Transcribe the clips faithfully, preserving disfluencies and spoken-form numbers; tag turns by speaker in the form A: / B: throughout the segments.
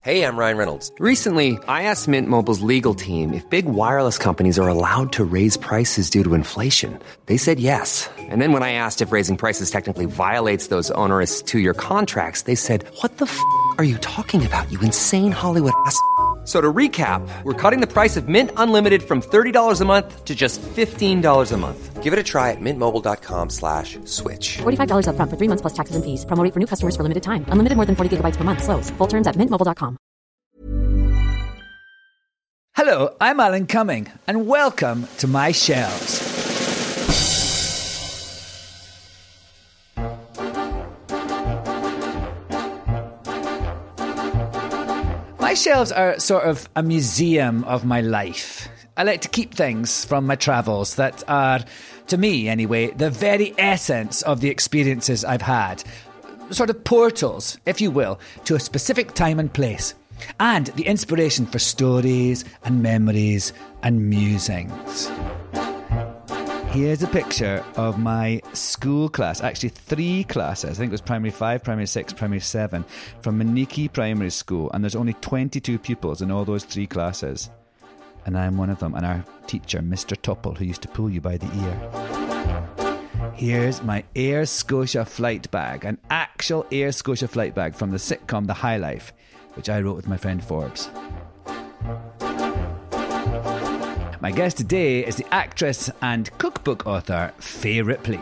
A: Hey, I'm Ryan Reynolds.
B: Recently, I asked Mint Mobile's legal team if big wireless companies are allowed to raise prices due to inflation. They said yes. And then when I asked if raising prices technically violates those onerous two-year contracts, they said, what the f*** are you talking about, you insane Hollywood ass f- So to recap, we're cutting the price of Mint Unlimited from thirty dollars a month to just fifteen dollars a month.
A: Give it a try at mintmobile.com slash switch.
C: forty-five dollars up front for three months plus taxes and fees. Promo rate for new customers for limited time. Unlimited more than forty gigabytes per month. Slows full terms at mint mobile dot com.
D: Hello, I'm Alan Cumming, and welcome to My Shelves. My shelves are sort of a museum of my life. I like to keep things from my travels that are, to me anyway, the very essence of the experiences I've had. Sort of portals, if you will, to a specific time and place. And the inspiration for stories and memories and musings. Here's a picture of my school class, actually three classes. I think it was primary five, primary six, primary seven, from Maniki Primary School. And there's only twenty-two pupils in all those three classes. And I'm one of them. And our teacher, Mister Topple, who used to pull you by the ear. Here's my Air Scotia flight bag, an actual Air Scotia flight bag from the sitcom The High Life, which I wrote with my friend Forbes. My guest today is the actress and cookbook author, Fay Ripley.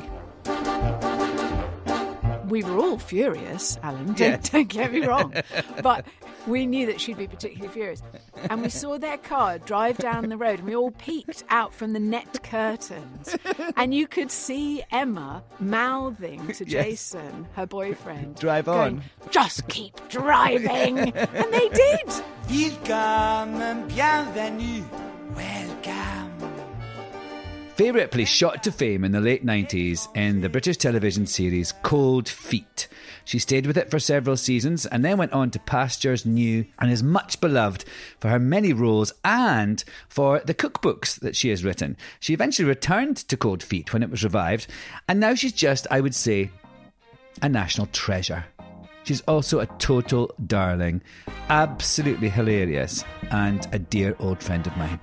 E: We were all furious, Alan, don't,
D: Yeah.
E: don't get me wrong, but we knew that she'd be particularly furious. And we saw their car drive down the road and we all peeked out from the net curtains and you could see Emma mouthing to
D: Yes.
E: Jason, her boyfriend.
D: Drive
E: going,
D: on.
E: Just keep driving. And they did.
F: Welcome, bienvenue, welcome.
D: Fay Ripley shot to fame in the late nineties in the British television series Cold Feet. She stayed with it for several seasons and then went on to Pastures New and is much beloved for her many roles and for the cookbooks that she has written. She eventually returned to Cold Feet when it was revived, and now she's just, I would say, a national treasure. She's also a total darling, absolutely hilarious, and a dear old friend of mine.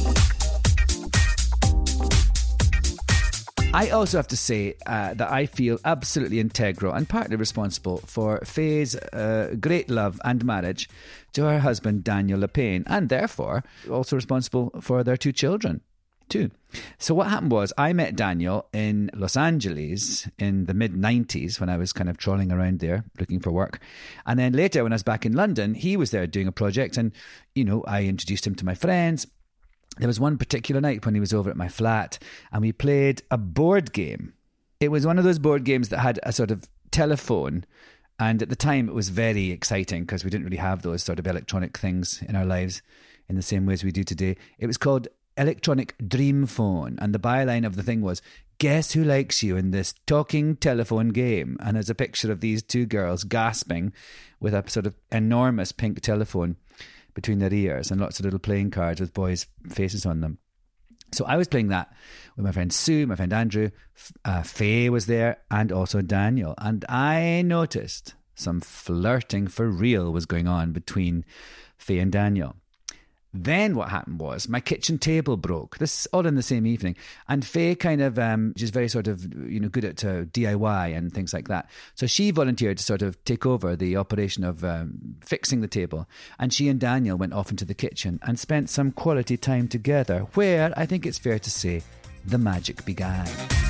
D: I also have to say uh, that I feel absolutely integral and partly responsible for Fay's uh, great love and marriage to her husband Daniel Lapine, and therefore also responsible for their two children too. So what happened was I met Daniel in Los Angeles in the mid nineties when I was kind of trawling around there looking for work. And then later when I was back in London, he was there doing a project and, you know, I introduced him to my friends. There was one particular night when he was over at my flat and we played a board game. It was one of those board games that had a sort of telephone, and at the time it was very exciting because we didn't really have those sort of electronic things in our lives in the same way as we do today. It was called Electronic Dream Phone, and the byline of the thing was, guess who likes you in this talking telephone game? And there's a picture of these two girls gasping with a sort of enormous pink telephone between their ears and lots of little playing cards with boys' faces on them. So I was playing that with my friend Sue, my friend Andrew, uh, Fay was there, and also Daniel. And I noticed some flirting for real was going on between Fay and Daniel. Then what happened was my kitchen table broke. This is all in the same evening. And Fay kind of, um, she's very sort of, you know, good at uh, D I Y and things like that. So she volunteered to sort of take over the operation of um, fixing the table. And she and Daniel went off into the kitchen and spent some quality time together where, I think it's fair to say, the magic began.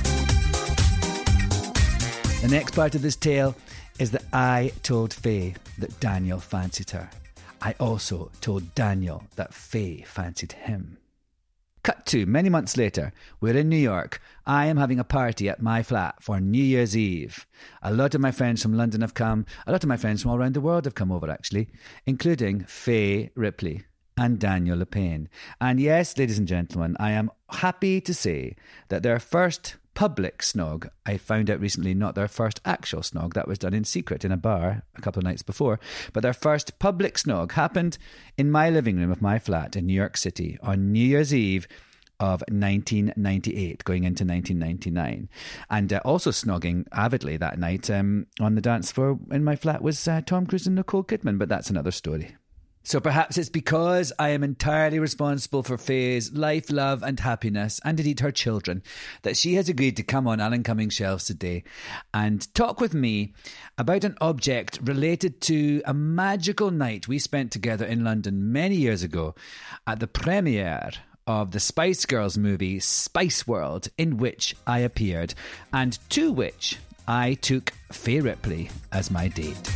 D: The next part of this tale is that I told Fay that Daniel fancied her. I also told Daniel that Fay fancied him. Cut to many months later, we're in New York. I am having a party at my flat for New Year's Eve. A lot of my friends from London have come. A lot of my friends from all around the world have come over, actually, including Fay Ripley and Daniel Lapine. And yes, ladies and gentlemen, I am happy to say that their first public snog, I found out recently, not their first actual snog, that was done in secret in a bar a couple of nights before, but their first public snog happened in my living room of my flat in New York City on New Year's Eve of nineteen ninety-eight, going into nineteen ninety-nine. And uh, also snogging avidly that night um, on the dance floor in my flat was uh, Tom Cruise and Nicole Kidman, but that's another story. So perhaps it's because I am entirely responsible for Faye's life, love and happiness, and indeed her children, that she has agreed to come on Alan Cumming Shelves today and talk with me about an object related to a magical night we spent together in London many years ago at the premiere of the Spice Girls movie Spice World, in which I appeared and to which I took Faye Ripley as my date.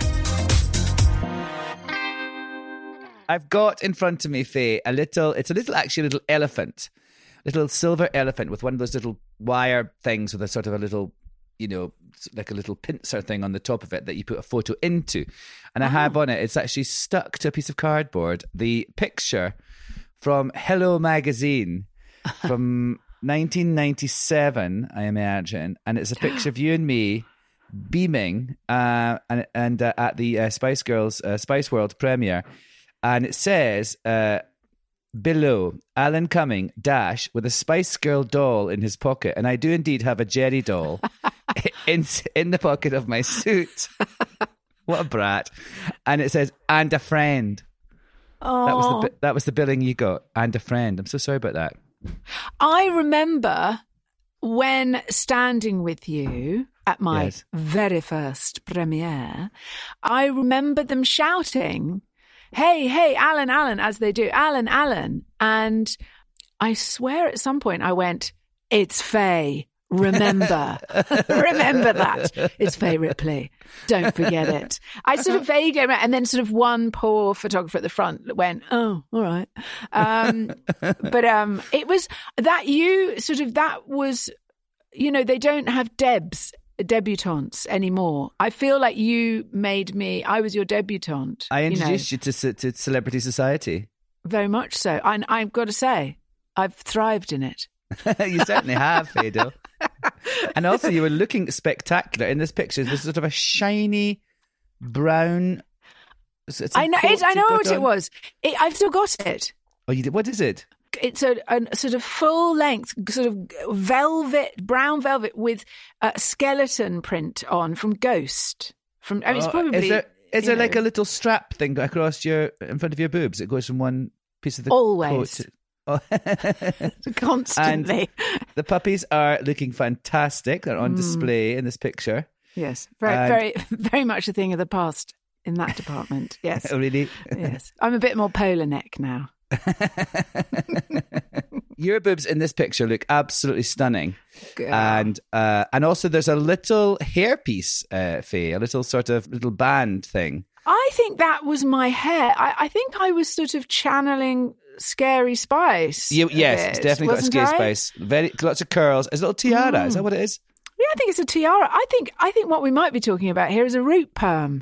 D: I've got in front of me, Faye, a little, it's a little, actually a little elephant, little silver elephant with one of those little wire things with a sort of a little, you know, like a little pincer thing on the top of it that you put a photo into. And I have on it, it's actually stuck to a piece of cardboard, the picture from Hello Magazine from nineteen ninety-seven, I imagine. And it's a picture of you and me beaming uh, and, and uh, at the uh, Spice Girls, uh, Spice World premiere. And it says, uh, below, Alan Cumming, dash, with a Spice Girl doll in his pocket. And I do indeed have a Jerry doll in, in the pocket of my suit. What a brat. And it says, and a friend.
E: Oh.
D: That was the that was the billing you got, and a friend. I'm so sorry about that.
E: I remember when standing with you at my
D: Yes.
E: very first premiere, I remember them shouting, hey, hey, Alan, Alan, as they do, Alan, Alan. And I swear at some point I went, it's Faye. Remember, remember that. It's Faye Ripley. Don't forget it. I sort of vaguely remember, and then sort of one poor photographer at the front went, oh, all right. Um, but um, it was that you sort of, that was, you know, they don't have Debs, debutantes anymore. I feel like you made me, I was your debutante.
D: I introduced
E: you, know,
D: you to to Celebrity Society.
E: Very much so. And I've got to say, I've thrived in it.
D: You certainly have, Fado. And also, you were looking spectacular in this picture. There's sort of a shiny brown. It's a
E: I know.
D: coat
E: It, I
D: you
E: know
D: put
E: what it
D: on.
E: was. It, I've still got it.
D: Oh, you did. What is it?
E: It's a, a sort of full length, sort of velvet, brown velvet with a skeleton print on from Ghost. From I mean, it's
D: Oh,
E: probably.
D: Is there, is
E: you
D: there
E: know,
D: like a little strap thing across your in front of your boobs? It goes from one piece of the
E: Always.
D: coat to- Oh.
E: constantly?
D: And the puppies are looking fantastic. They're on display in this picture.
E: Yes, very,
D: And-
E: very, very much a thing of the past in that department. Yes,
D: Oh, really?
E: yes. I'm a bit more polar neck now.
D: Your boobs in this picture look absolutely stunning.
E: Good.
D: And uh, and also there's a little hairpiece, uh, Faye, a little sort of little band thing.
E: I think that was my hair. I, I think I was sort of channeling Scary Spice.
D: You,
E: a
D: yes,
E: bit,
D: it's definitely got a
E: wasn't
D: scare
E: I?
D: spice. Very lots of curls. It's a little tiara. Is that what it is?
E: Yeah, I think it's a tiara. I think I think what we might be talking about here is a root perm.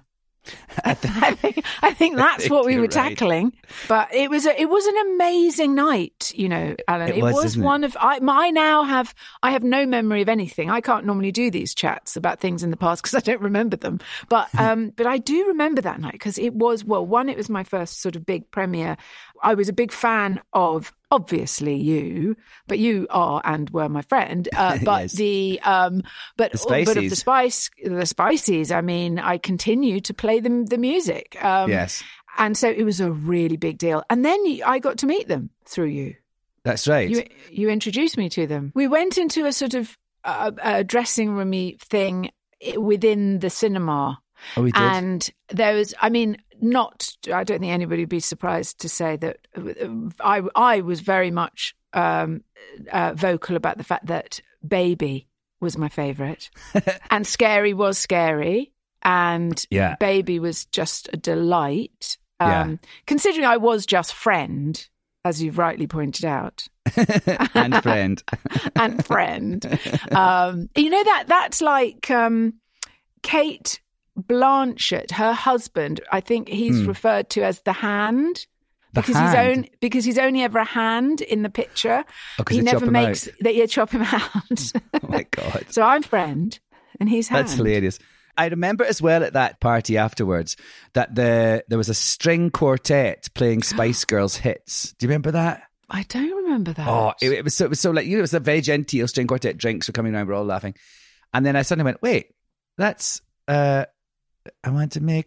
E: I think I think that's
D: think
E: what we
D: you're
E: were
D: right.
E: tackling. But it was a, it was an amazing night, you know, Alan.
D: It was, isn't it?
E: one of I, I now have I have no memory of anything. I can't normally do these chats about things in the past because I don't remember them. But um, but I do remember that night because it was well, one, it was my first sort of big premiere. I was a big fan of obviously you, but you are and were my friend. Uh, but
D: Yes.
E: the um, but
D: The
E: but of the
D: Spiceys.
E: spice, the Spiceys. I mean, I continue to play them the music. Um,
D: Yes.
E: and so it was a really big deal. And then you, I got to meet them through you.
D: That's right.
E: You you introduced me to them. We went into a sort of uh, a dressing roomy thing within the cinema.
D: Oh, we did.
E: And there was, I mean, not, I don't think anybody would be surprised to say that I, I was very much um, uh, vocal about the fact that Baby was my favourite. And Scary was Scary. And
D: Yeah.
E: Baby was just a delight. Um,
D: Yeah.
E: Considering I was just friend, as you've rightly pointed out.
D: And friend.
E: and friend. Um, you know, that that's like um, Kate Blanchett, her husband. I think he's referred to as the hand.
D: The
E: because
D: hand?
E: he's only because he's only ever a hand in the picture.
D: Oh, 'cause
E: he
D: they chop
E: never
D: him
E: makes
D: out.
E: that you chop him out.
D: Oh my God.
E: So I'm friend and he's hand.
D: That's hilarious. I remember as well at that party afterwards that the there was a string quartet playing Spice Girls hits. Do you remember that?
E: I don't remember that.
D: Oh, it, it was so it was so like you know it was a very genteel string quartet. Drinks were coming around, we're all laughing, and then I suddenly went, "Wait, that's uh, I want to make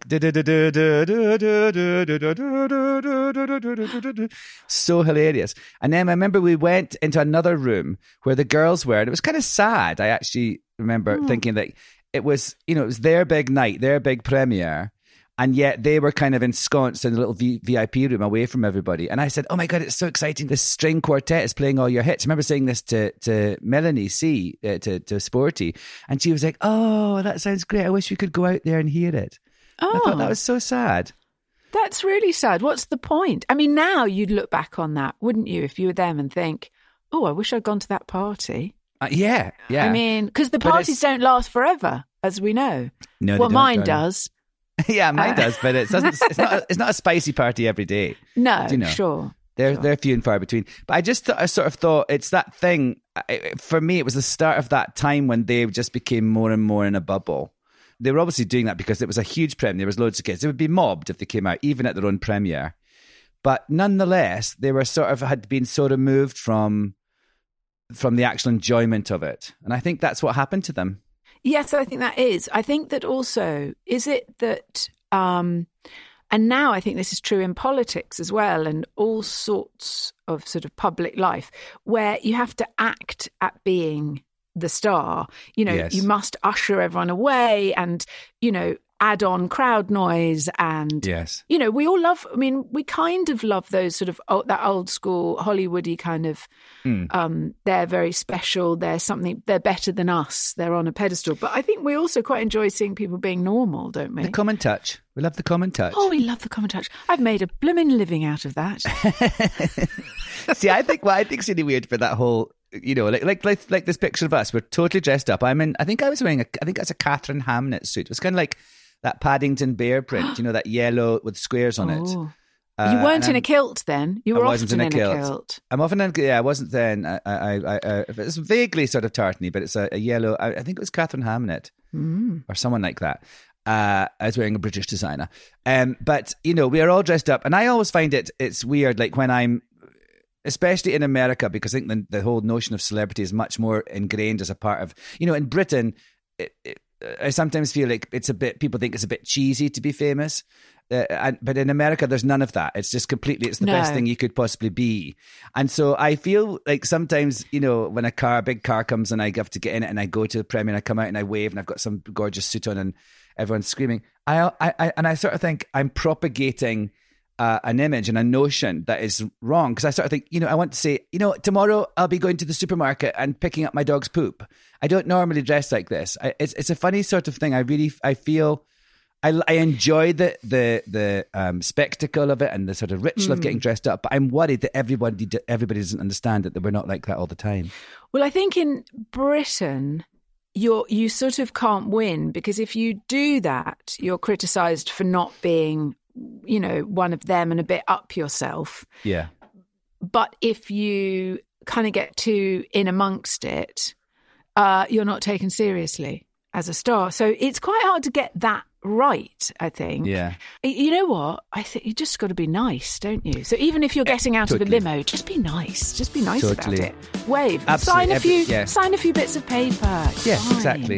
D: so hilarious. And then I remember we went into another room where the girls were, and it was kind of sad. I actually remember mm. thinking that it was, you know, it was their big night, their big premiere. And yet they were kind of ensconced in a little v- VIP room away from everybody. And I said, oh my God, it's so exciting. This string quartet is playing all your hits. I remember saying this to, to Melanie C, uh, to, to Sporty. And she was like, oh, that sounds great. I wish we could go out there and hear it. Oh. I thought that was so sad.
E: That's really sad. What's the point? I mean, now you'd look back on that, wouldn't you, if you were them and think, oh, I wish I'd gone to that party.
D: Uh, yeah, yeah.
E: I mean, because the parties don't last forever, as we know.
D: No,
E: well,
D: they don't,
E: mine
D: darling.
E: does.
D: Yeah, mine
E: uh,
D: does, but it doesn't. It's not. A, it's not a spicy party every day.
E: No,
D: you know?
E: sure.
D: They're
E: sure.
D: they're few and far between. But I just th- I sort of thought it's that thing. For me, it was the start of that time when they just became more and more in a bubble. They were obviously doing that because it was a huge premiere. There was loads of kids. They would be mobbed if they came out, even at their own premiere. But nonetheless, they were sort of had been so removed from from the actual enjoyment of it, and I think that's what happened to them.
E: Yes, I think that is. I think that also, is it that, um, and now I think this is true in politics as well, and all sorts of sort of public life, where you have to act at being the star. You know,
D: yes.
E: You must usher everyone away and, you know, add on crowd noise and,
D: yes.
E: you know, we all love, I mean, we kind of love those sort of, old, that old school Hollywoody kind of, mm. um, they're very special, they're something, they're better than us, they're on a pedestal. But I think we also quite enjoy seeing people being normal, don't we?
D: The common touch. We love the common touch.
E: Oh, we love the common touch. I've made a blooming living out of that.
D: See, I think what I think's really weird for that whole, you know, like like like like this picture of us, we're totally dressed up. I'm in, I think I was wearing a, I think that's a Catherine Hamnett suit. It was kind of like that Paddington Bear print, you know, that yellow with squares on
E: oh.
D: it.
E: Uh, you weren't in
D: I'm,
E: a kilt then. You were
D: I wasn't
E: often
D: in a kilt.
E: In a kilt.
D: I'm often in. Yeah, I wasn't then. I, I, I, I it's vaguely sort of tartany, but it's a, a yellow. I, I think it was Catherine Hamnett
E: mm.
D: or someone like that. Uh, I was wearing a British designer. Um, but you know, we are all dressed up, and I always find it it's weird. Like when I'm, especially in America, because I think the, the whole notion of celebrity is much more ingrained as a part of. You know, in Britain. It, it, I sometimes feel like it's a bit, people think it's a bit cheesy to be famous. Uh, and, but in America, there's none of that. It's just completely, it's the
E: no.
D: best thing you could possibly be. And so I feel like sometimes, you know, when a car, a big car comes and I have to get in it and I go to the premiere and I come out and I wave and I've got some gorgeous suit on and everyone's screaming. I, I, I and I sort of think I'm propagating Uh, an image and a notion that is wrong, because I sort of think, you know, I want to say, you know, tomorrow I'll be going to the supermarket and picking up my dog's poop. I don't normally dress like this. I, it's it's a funny sort of thing. I really I feel I, I enjoy the the the um, spectacle of it and the sort of ritual mm. of getting dressed up, but I'm worried that everybody everybody doesn't understand that we're not like that all the time.
E: Well, I think in Britain, you're you sort of can't win, because if you do that, you're criticised for not being, you know, one of them and a bit up yourself.
D: Yeah.
E: But if you kind of get too in amongst it, uh, you're not taken seriously as a star. So it's quite hard to get that right, I think.
D: Yeah.
E: You know what? I think you just got to be nice, don't you? So even if you're getting out
D: totally.
E: of the limo, just be nice. Just be nice
D: totally.
E: about it. Wave.
D: Absolutely.
E: Sign a few.
D: Every, yeah.
E: Sign a few bits of paper. It's
D: yeah,
E: fine.
D: exactly.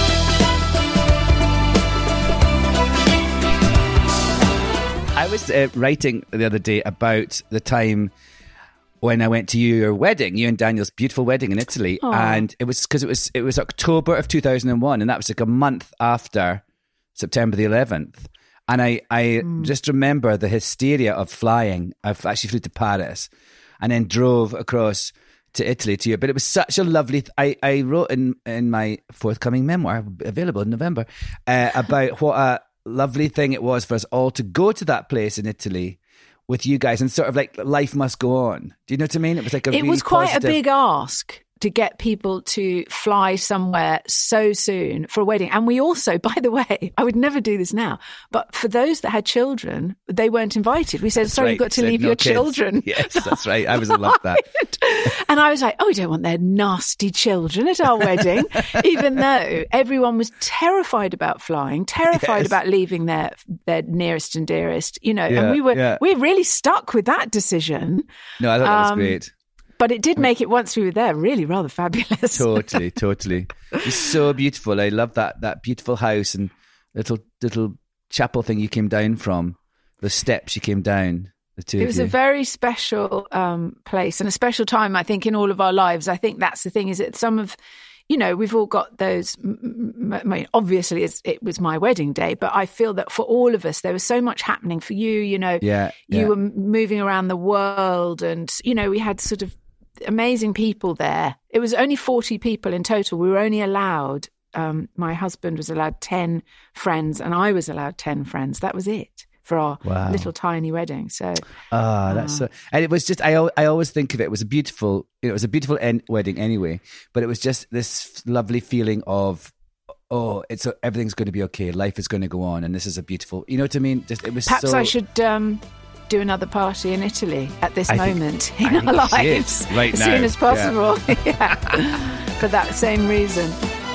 D: I was uh, writing the other day about the time when I went to your wedding, you and Daniel's beautiful wedding in Italy.
E: Aww.
D: And it was because it was it was October of two thousand one, and that was like a month after September the eleventh. And I, I mm. just remember the hysteria of flying. I actually flew to Paris and then drove across to Italy to you. But it was such a lovely... Th- I, I wrote in, in my forthcoming memoir, available in November, uh, about what a lovely thing it was for us all to go to that place in Italy with you guys, and sort of like life must go on. Do you know what I mean? It was like a
E: It
D: really
E: was quite
D: positive...
E: a big ask to get people to fly somewhere so soon for a wedding. And we also, by the way, I would never do this now, but for those that had children, they weren't invited. We said,
D: that's
E: sorry,
D: right.
E: you've got to
D: Said
E: leave
D: no
E: your
D: kids.
E: children.
D: Yes, that's right. I was in love that.
E: And I was like, oh, we don't want their nasty children at our wedding, even though everyone was terrified about flying, terrified
D: Yes.
E: about leaving their their nearest and dearest, you know,
D: Yeah,
E: and we were
D: yeah.
E: we really stuck with that decision.
D: No, I thought that was
E: Um,
D: great.
E: But it did make it, once we were there, really rather fabulous.
D: Totally, totally. It's so beautiful. I love that that beautiful house and little little chapel thing you came down from, the steps you came down. The two
E: It
D: of
E: was
D: you.
E: a very special um, place and a special time, I think, in all of our lives. I think that's the thing, is that some of, you know, we've all got those, m- m- I mean, obviously it's, it was my wedding day, but I feel that for all of us, there was so much happening for you, you know,
D: Yeah,
E: you
D: yeah.
E: were moving around the world and, you know, we had sort of amazing people there. It was only forty people in total. We were only allowed, um, my husband was allowed ten friends and I was allowed ten friends. That was it for our
D: Wow.
E: little tiny wedding. So
D: Ah, that's so, and it was just I al- I always think of it, it was a beautiful it was a beautiful end, wedding anyway, but it was just this lovely feeling of, oh, it's a, everything's going to be okay, life is going to go on, and this is a beautiful, you know what I mean? Just it was
E: perhaps
D: so,
E: I should um, do another party in Italy at this
D: I think-
E: moment
D: I
E: in
D: think
E: our
D: you should,
E: lives,
D: right
E: as
D: now.
E: soon as possible. Yeah. For that same reason.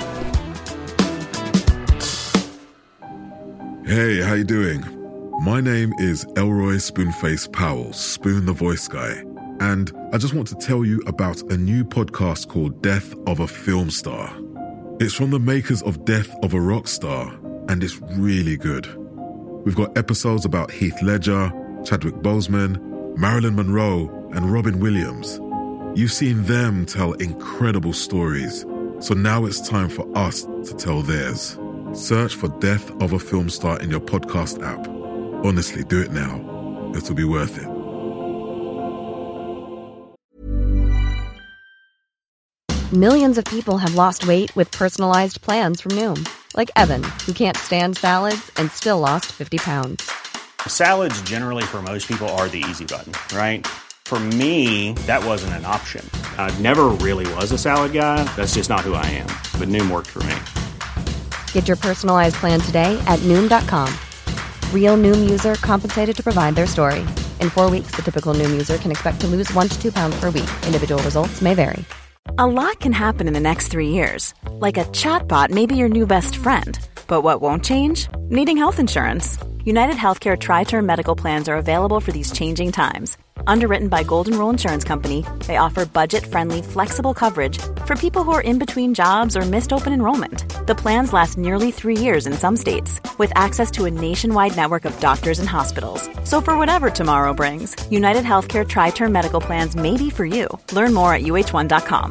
G: Hey, how you doing? My name is Elroy Spoonface Powell, Spoon the Voice Guy, and I just want to tell you about a new podcast called Death of a Film Star. It's from the makers of Death of a Rock Star, and it's really good. We've got episodes about Heath Ledger, Chadwick Boseman, Marilyn Monroe, and Robin Williams. You've seen them tell incredible stories, so now it's time for us to tell theirs. Search for Death of a Film Star in your podcast app. Honestly, do it now. It'll be worth it.
H: Millions of people have lost weight with personalized plans from Noom. Like Evan, who can't stand salads and still lost fifty pounds.
I: Salads generally for most people are the easy button, right? For me, that wasn't an option. I never really was a salad guy. That's just not who I am. But Noom worked for me.
H: Get your personalized plan today at Noom dot com. Real Noom user compensated to provide their story. In four weeks, the typical Noom user can expect to lose one to two pounds per week. Individual results may vary.
J: A lot can happen in the next three years. Like a chatbot may be your new best friend. But what won't change? Needing health insurance. United Healthcare Tri-Term Medical Plans are available for these changing times. Underwritten by Golden Rule Insurance Company, they offer budget-friendly, flexible coverage for people who are in between jobs or missed open enrollment. The plans last nearly three years in some states, with access to a nationwide network of doctors and hospitals. So for whatever tomorrow brings, United Healthcare Tri-Term Medical Plans may be for you. Learn more at U H one dot com.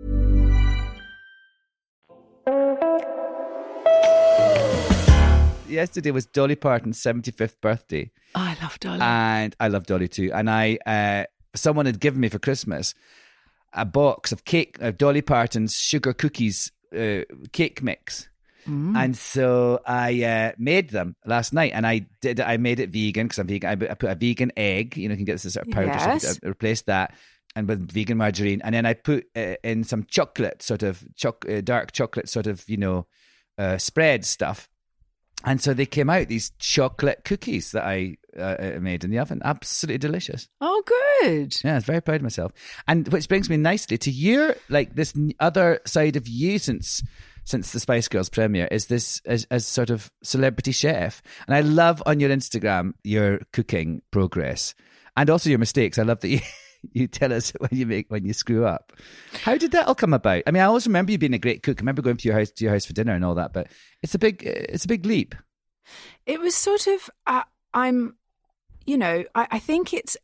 D: Yesterday was Dolly Parton's seventy-fifth birthday.
E: Oh, I love Dolly.
D: And I love Dolly too. And I, uh, someone had given me for Christmas a box of cake, of Dolly Parton's sugar cookies, uh, cake mix.
E: Mm.
D: And so I uh, made them last night, and I did. I made it vegan because I'm vegan. I put- I put a vegan egg. You know, you can get this sort of powder.
E: Yes.
D: So I replaced that, and with vegan margarine, and then I put uh, in some chocolate, sort of choc- uh, dark chocolate, sort of you know, uh, spread stuff. And so they came out, these chocolate cookies that I uh, made in the oven. Absolutely delicious.
E: Oh, good.
D: Yeah, I was very proud of myself. And which brings me nicely to your, like, this n- other side of you since since the Spice Girls premiere is this as, as sort of celebrity chef. And I love on your Instagram your cooking progress and also your mistakes. I love that you you tell us when you make when you screw up. How did that all come about? I mean, I always remember you being a great cook. I remember going to your house to your house for dinner and all that, but it's a big it's a big leap.
E: It was sort of, uh, I'm, you know, I, I think it's,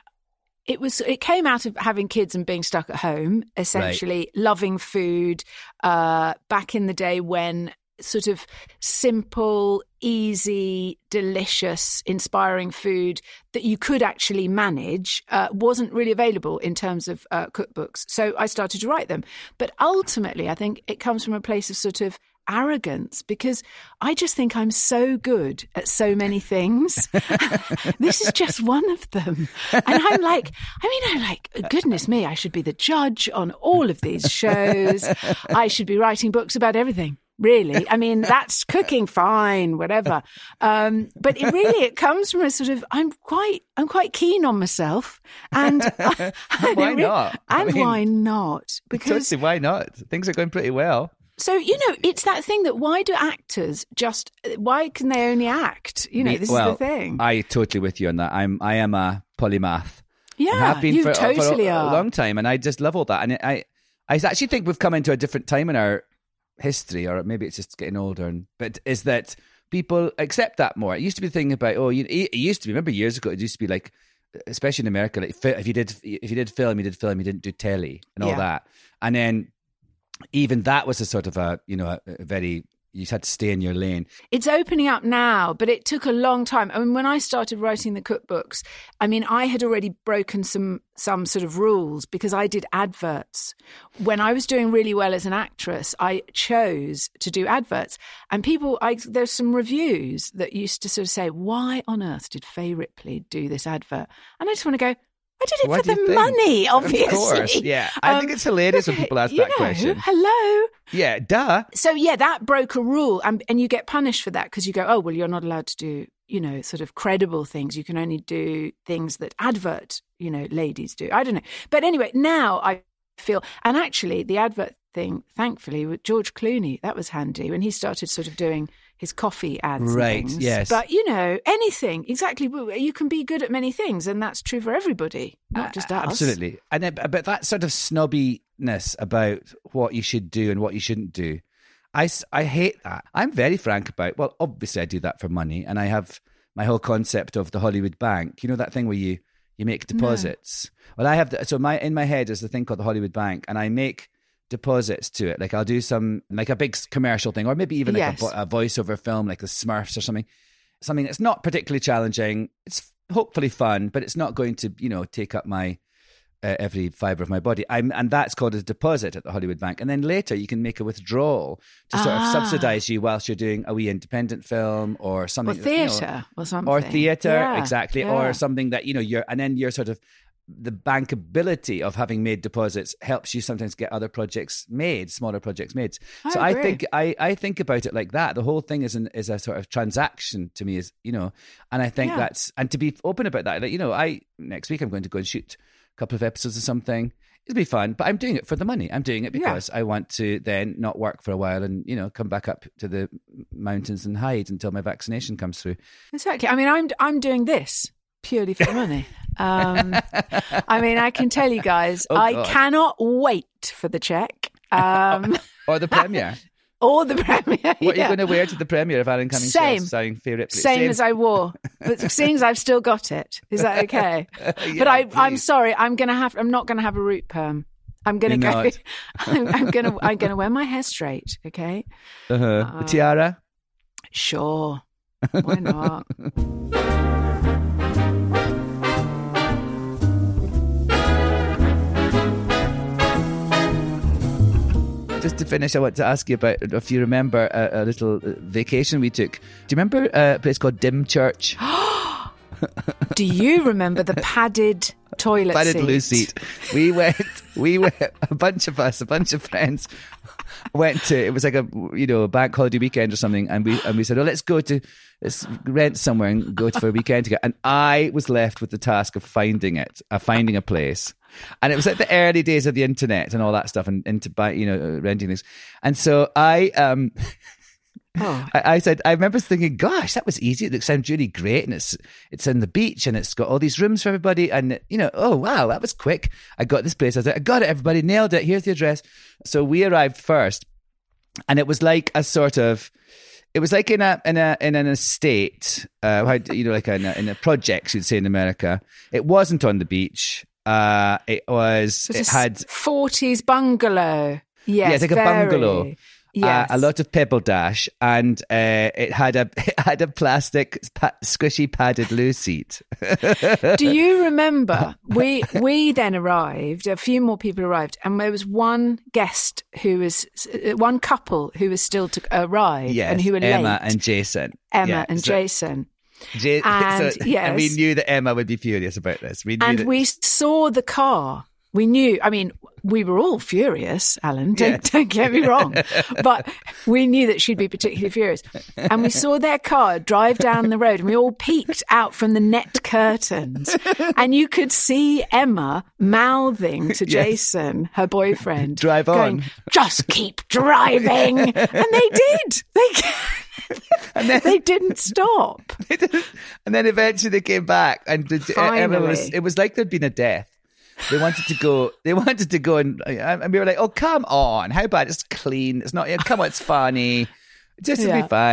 E: it was, it came out of having kids and being stuck at home, essentially loving food, uh, back in the day when sort of simple, easy, delicious, inspiring food that you could actually manage uh, wasn't really available in terms of uh, cookbooks. So I started to write them. But ultimately, I think it comes from a place of sort of arrogance, because I just think I'm so good at so many things. This is just one of them. And I'm like, I mean, I'm like, goodness me, I should be the judge on all of these shows. I should be writing books about everything. Really, I mean, that's cooking, fine, whatever. Um, but it really, it comes from a sort of, I'm quite, I'm quite keen on myself, and I,
D: Why not? I
E: And
D: mean,
E: why not? Because
D: Totally, why not? Things are going pretty well.
E: so you know, it's that thing that why do actors just why can they only act? You know,
D: Me-
E: this
D: well,
E: is the thing.
D: I totally with you on that. I'm I am a polymath.
E: Yeah,
D: I have been
E: you
D: for,
E: totally
D: for a,
E: are.
D: a long time, and I just love all that. And I I actually think we've come into a different time in our history, or maybe it's just getting older. And but is that people accept that more. It used to be the thing about, oh, you, it used to be, remember years ago, it used to be like, especially in America, like if you did if you did film, you did film, you didn't do telly and all
E: Yeah.
D: that. And then even that was a sort of a, you know, a, a very, you had to stay in your lane.
E: It's opening up now, but it took a long time. I mean, when I started writing the cookbooks, I mean, I had already broken some some sort of rules because I did adverts. When I was doing really well as an actress, I chose to do adverts. And people, I, there's some reviews that used to sort of say, why on earth did Faye Ripley do this advert? And I just want to go, I did it
D: What
E: for
D: do you
E: the
D: think?
E: money, obviously.
D: Of course, yeah. I think it's hilarious when people ask
E: you
D: that
E: know,
D: question.
E: Hello.
D: Yeah, duh.
E: So, yeah, that broke a rule. And, and you get punished for that because you go, oh, well, you're not allowed to do, you know, sort of credible things. You can only do things that advert, you know, ladies do. I don't know. But anyway, now I feel, and actually the advert thing, thankfully, with George Clooney, that was handy when he started sort of doing his coffee ads
D: Right,
E: and things.
D: yes.
E: But, you know, anything, exactly. You can be good at many things, and that's true for everybody, not just us.
D: Absolutely. And then, but that sort of snobbiness about what you should do and what you shouldn't do, I, s- I hate that. I'm very frank about, well, obviously I do that for money, and I have my whole concept of the Hollywood Bank. You know that thing where you, you make deposits? Well, I have, the, so my in my head is the thing called the Hollywood Bank, and I make deposits to it. Like I'll do some, like a big commercial thing, or maybe even like
E: Yes.
D: a, vo- a voiceover film, like the Smurfs or something. Something that's not particularly challenging. It's hopefully fun, but it's not going to, you know, take up my uh, every fibre of my body. I'm, and that's called a deposit at the Hollywood Bank. And then later you can make a withdrawal to sort
E: Ah.
D: of subsidise you whilst you're doing a wee independent film or
E: Or
D: something. you know,
E: theatre or something.
D: or theatre,
E: Yeah,
D: exactly,
E: yeah.
D: or something that, you know, you're, and then you're sort of, the bankability of having made deposits helps you sometimes get other projects made, smaller projects made.
E: I
D: so I
E: agree.
D: think I, I think about it like that. The whole thing is an, is a sort of transaction to me, is, you know, and I think
E: Yeah.
D: that's, and to be open about that, like, you know, I, next week I'm going to go and shoot a couple of episodes of something. It'll be fun, but I'm doing it for the money. I'm doing it because I want to then not work for a while and, you know, come back up to the mountains and hide until my vaccination comes through.
E: Exactly. I mean, I'm I'm doing this purely for money. Um, I mean, I can tell you guys,
D: Oh,
E: I
D: God.
E: cannot wait for the check. Um,
D: Or the premiere.
E: or the premiere.
D: What are you
E: yeah.
D: going to wear to the premiere of Alan Cummings'
E: Same.
D: show starring Faye Ripley?
E: Same, as I wore, but seeing as I've still got it, is that okay? but I, I'm
D: please.
E: sorry, I'm gonna have. I'm not gonna have a root perm. I'm gonna
D: You're
E: go.
D: not.
E: I'm, I'm gonna. I'm gonna wear my hair straight. Okay.
D: Uh-huh. A tiara?
E: Sure. Why not?
D: Just to finish, I want to ask you about if you remember a, a little vacation we took. Do you remember a place called Dymchurch?
E: Do you remember the padded toilet
D: Padded
E: seat?
D: blue seat. We went, we went, a bunch of us, a bunch of friends went to, it was like a, you know, a bank holiday weekend or something. And we, and we said, oh, let's go to, let's rent somewhere and go to for a weekend together. And I was left with the task of finding it, of finding a place. And it was like the early days of the internet and all that stuff, and into buy, you know, renting things. And so I, um,
E: Oh.
D: I, I said, I remember thinking, gosh, that was easy. It sounds really great. And it's, it's in the beach and it's got all these rooms for everybody. And, you know, oh, wow, that was quick. I got this place. I was like, I got it, everybody, nailed it. Here's the address. So we arrived first, and it was like a sort of, it was like in a in a in an estate, uh, how, you know, like in a, in a project, you'd say in America. It wasn't on the beach. Uh, it was.
E: So
D: it
E: it's
D: had
E: forties bungalow. Yes,
D: yeah, it's like a
E: very.
D: bungalow.
E: Yes.
D: Uh, a lot of pebble dash, and uh, it had a it had a plastic pa- squishy padded loo seat.
E: Do you remember we we then arrived, a few more people arrived, and there was one guest who was one couple who was still to arrive
D: Yes,
E: and who were
D: Emma
E: late.
D: and Jason.
E: Emma
D: Yeah,
E: and
D: so-
E: Jason.
D: Ja-
E: And,
D: so-
E: yes.
D: and we knew that Emma would be furious about this. We knew
E: And
D: that,
E: we saw the car. We knew, I mean, we were all furious, Alan, don't,
D: Yeah.
E: don't get me wrong, but we knew that she'd be particularly furious. And we saw their car drive down the road, and we all peeked out from the net curtains, and you could see Emma mouthing to
D: Yes.
E: Jason, her boyfriend,
D: Drive
E: going,
D: on.
E: just keep driving. And they did. They
D: and then
E: They didn't stop.
D: and then eventually they came back, and the, Emma was.
E: Finally.
D: It was like there'd been a death. They wanted to go. They wanted to go, and and we were like, "Oh, come on! How about it's clean? It's not. Come on, it's funny. Just to
E: Yeah.
D: be fine."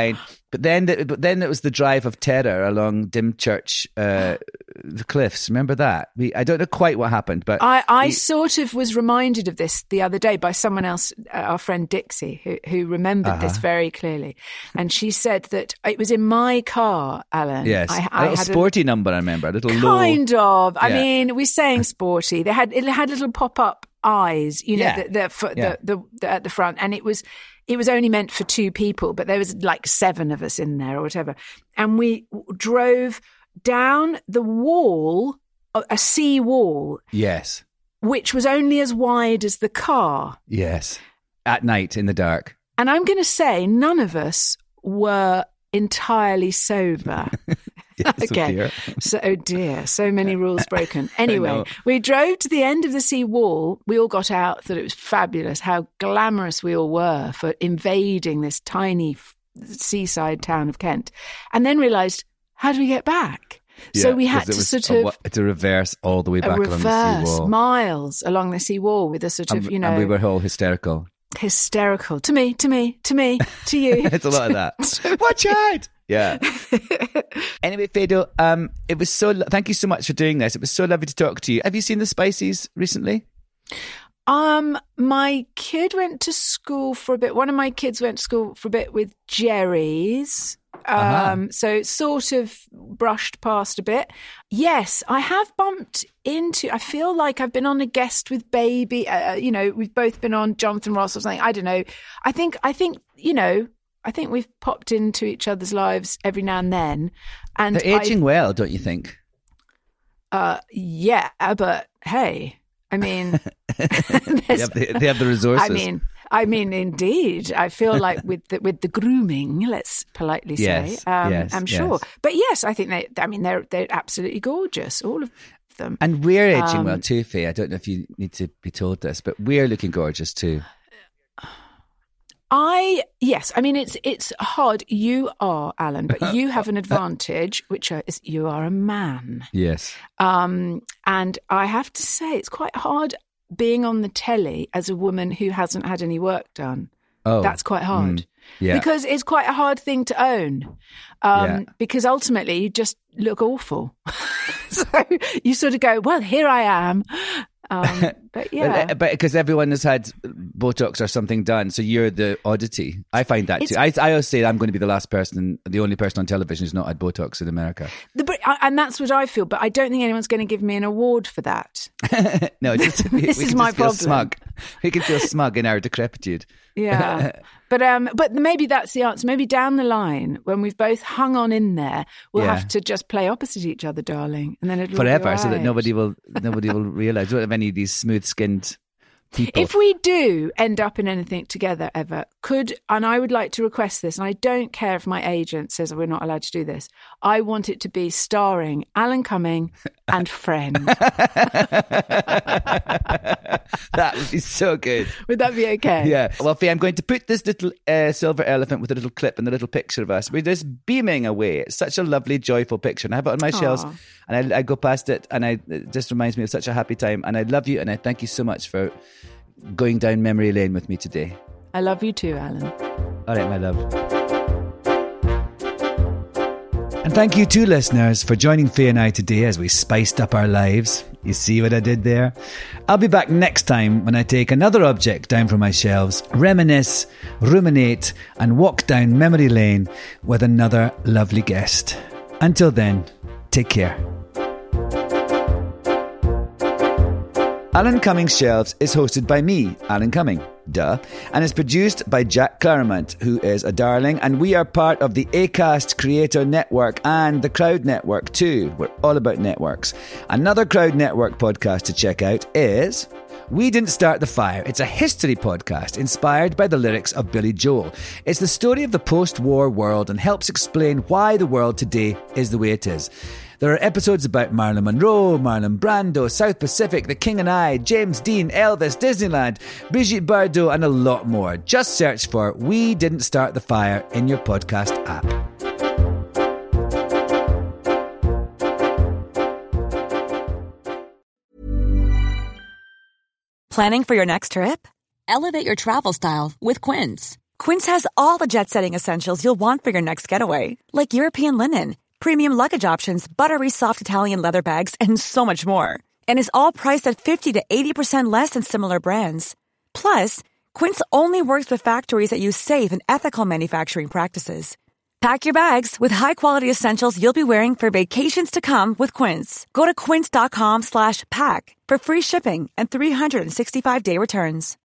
D: But then, the, but then it was the drive of terror along Dymchurch, uh, the cliffs. Remember that? We I don't know quite what happened, but
E: I, I
D: we,
E: sort of was reminded of this the other day by someone else, uh, our friend Dixie, who who remembered
D: Uh-huh.
E: this very clearly, and she said that it was in my car, Alan.
D: yes,
E: I,
D: a
E: I
D: little
E: had
D: sporty number. I remember a little low.
E: kind of. I
D: Yeah.
E: mean, we're saying sporty. They had it had little pop up eyes, you know,
D: Yeah.
E: the, the, for,
D: Yeah.
E: the, the, the at the front, and it was. It was only meant for two people, but there was like seven of us in there or whatever. And we w- drove down the wall, a a sea wall,
D: Yes,
E: which was only as wide as the car.
D: yes. At night in the dark.
E: And I'm going to say none of us were entirely sober.
D: Yes, oh
E: Okay.
D: dear.
E: So, oh dear, so many rules broken. Anyway,
D: know.
E: we drove to the end of the sea wall. We all got out, thought it was fabulous, how glamorous we all were for invading this tiny f- seaside town of Kent. And then realised, how do we get back? so
D: Yeah,
E: we had
D: 'cause it
E: to
D: was
E: sort
D: a,
E: of
D: wa- to reverse all the way
E: a
D: back along the
E: reverse
D: sea wall.
E: miles along the sea wall with a sort of,
D: and,
E: you know,
D: and we were all hysterical.
E: hysterical. To me, to me, to me, to you.
D: It's a lot of that. Watch out! Yeah. Anyway, Fado, um, it was so. Lo- thank you so much for doing this. It was so lovely to talk to you. Have you seen the Spiceys recently?
E: Um, my kid went to school for a bit. One of my kids went to school for a bit with Jerry's. Um,
D: Uh-huh.
E: so it's sort of brushed past a bit. Yes, I have bumped into, I feel like I've been on a guest with Baby. Uh, you know, we've both been on Jonathan Ross or something. I don't know. I think, I think, you know, I think we've popped into each other's lives every now and then. And
D: They're aging
E: I-
D: well, don't you think?
E: Uh, yeah, but hey, I mean,
D: They have, the, they have the resources.
E: I mean, I mean, indeed, I feel like with the, with the grooming, let's politely say,
D: Yes,
E: um,
D: yes,
E: I'm sure.
D: yes.
E: But yes, I think they. I mean, they're they're absolutely gorgeous, all of them.
D: and we're aging
E: Um,
D: well too, Faye. I don't know if you need to be told this, but we're looking gorgeous too.
E: I yes, I mean it's it's hard. You are Alan, but you have an advantage, which is you are a man.
D: Yes.
E: Um, and I have to say, it's quite hard being on the telly as a woman who hasn't had any work done.
D: Oh,
E: That's quite hard.
D: mm, yeah.
E: Because it's quite a hard thing to own. Um,
D: Yeah.
E: Because ultimately you just look awful. So you sort of go, well, here I am. Um, but yeah.
D: But because everyone has had Botox or something done, so you're the oddity. I find that too. I, I always say I'm going to be the last person, the only person on television who's not had Botox in America.
E: The, but, and that's what I feel, but I don't think anyone's going to give me an award for that.
D: No, just, we,
E: This
D: we
E: is
D: can
E: my
D: just feel
E: problem.
D: smug. We can feel smug in our decrepitude.
E: Yeah. But um, but maybe that's the answer. Maybe down the line, when we've both hung on in there, we'll
D: Yeah.
E: have to just play opposite each other, darling, and then it'll all be
D: Forever, so that
E: right.
D: nobody will nobody will realise. We don't have any of these smooth-skinned people.
E: If we do end up in anything together ever, could, and I would like to request this, and I don't care if my agent says we're not allowed to do this, I want it to be starring Alan Cumming and friend.
D: That would be so good.
E: Would that be okay?
D: Yeah. Well, Faye, I'm going to put this little uh, silver elephant with a little clip and a little picture of us. We're just beaming away. It's such a lovely, joyful picture. And I have it on my shelves
E: Aw.
D: and I, I go past it and I, it just reminds me of such a happy time. And I love you and I thank you so much for going down memory lane with me today.
E: I love you too, Alan.
D: All right, my love. And thank you too, listeners, for joining Faye and I today as we spiced up our lives. You see what I did there? I'll be back next time when I take another object down from my shelves, reminisce, ruminate, and walk down memory lane with another lovely guest. Until then, take care. Alan Cumming's Shelves is hosted by me, Alan Cumming, duh, and is produced by Jack Claremont, who is a darling, and we are part of the Acast Creator Network and the Crowd Network too. We're all about networks. Another Crowd Network podcast to check out is We Didn't Start the Fire. It's a history podcast inspired by the lyrics of Billy Joel. It's the story of the post-war world and helps explain why the world today is the way it is. There are episodes about Marilyn Monroe, Marlon Brando, South Pacific, The King and I, James Dean, Elvis, Disneyland, Brigitte Bardot, and a lot more. Just search for We Didn't Start the Fire in your podcast app.
K: Planning for your next trip? Elevate your travel style with Quince.
J: Quince has all the jet-setting essentials you'll want for your next getaway, like European linen, premium luggage options, buttery soft Italian leather bags, and so much more. And is all priced at fifty to eighty percent less than similar brands. Plus, Quince only works with factories that use safe and ethical manufacturing practices. Pack your bags with high-quality essentials you'll be wearing for vacations to come with Quince. Go to quince.com slash pack for free shipping and three sixty-five day returns.